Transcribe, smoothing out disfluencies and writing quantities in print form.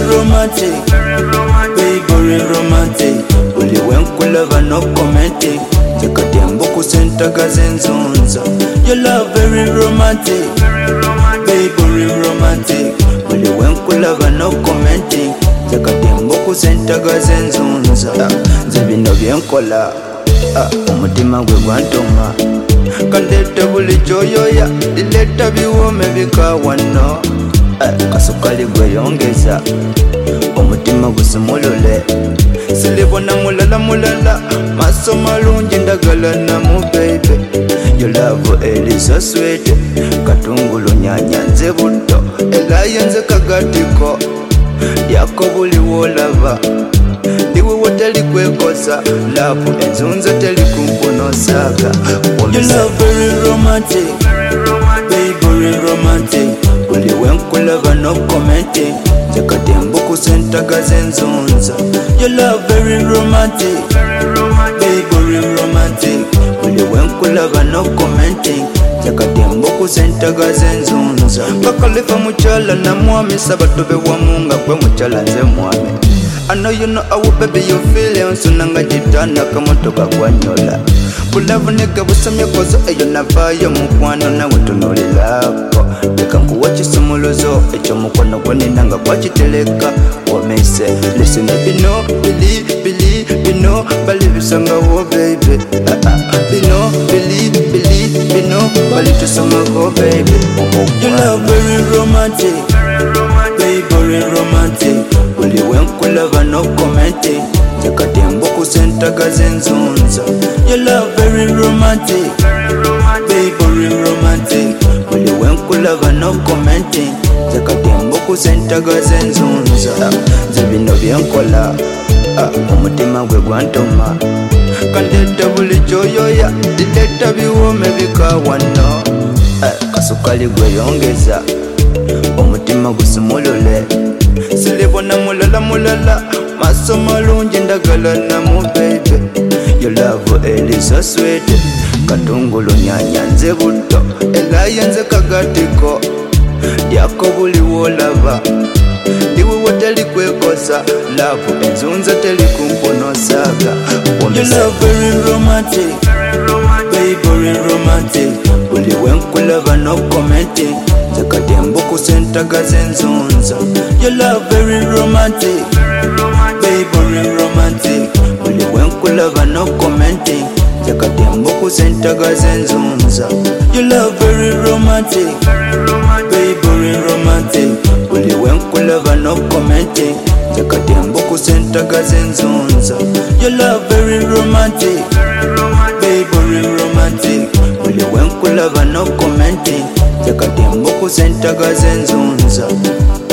romantic, baby, very romantic. Uli wenkulava no commenting. Jakatembo kusenta kazenzonza. Your love very romantic, baby, very romantic. Uli wenkulava no commenting. Jakatembo kusenta kazenzonza. Nzebino byenkola, umutima gwe gwantoma. Kandeta buli choyoya, dileta biwome bikawano. Kasukali gwe yongeza, umutima gusumulule. Silibona mulala mulala, maso malungi ndagala namu baby. Your love is so sweet, katungulu nyanya nze buto, elayo nze kagatiko. Yako buli wolava, ndiwe woteli kwekosa, love enzunza teli kumpuno saga. Your love very romantic, baby, very romantic. Uli wenkulava no commenting. Jakatembo kusenta kazenzonza. Your love very romantic, baby, very romantic. Uli wenkulava no commenting. Jakatembo kusenta kazenzonza. Bakalifa muchala na mwami, sabatobe wa munga kwe muchala nze mwami. I know you know how baby you feel. Sunanga jitana kamotoka kwa nyola. Bulavu nega busamye kozo eyo navayo mukwano na wetunuli lako. Leka nkuwa chisumuluzo echo mukwano gweninanga kwa chiteleka. Womese listen bino bino bali bisanga wo baby. Bino bino bali tusanga go baby. You love very romantic, baby, very romantic. Uli wenkulava no commenting. Jakatembo kusenta kazenzonza. Your love very romantic, baby, very romantic. Uli wenkulava no commenting. Jakatembo kusenta kazenzonza. Nzebino byenkola, umutima gwe gwantoma. Kandeta buli choyoya, dileta biwome bikawano. Kasukali gwe yongeza, umutima gusumulule. Silibona mulala mulala, maso malungi ndagala namu baby. Your love is so sweet, katungulu nyanya nze buto, elayo nze kagatiko. Yako buli wolava, ndiwe woteli kwekosa, love enzunza teli kumpuno saga. Your love very romantic, baby, very romantic. Uli wenkulava no commenting. Jakatembo kusenta kazenzonza. Your love very romantic, baby, very romantic. Uli wenkulava no commenting. Jakatembo kusenta kazenzonza. Your love very romantic, baby, very romantic. Uli wenkulava no commenting. Jakatembo kusenta kazenzonza. Your love very romantic, baby, very romantic. Uli wenkulava no commenting. Jakatembo kusenta kazenzonza.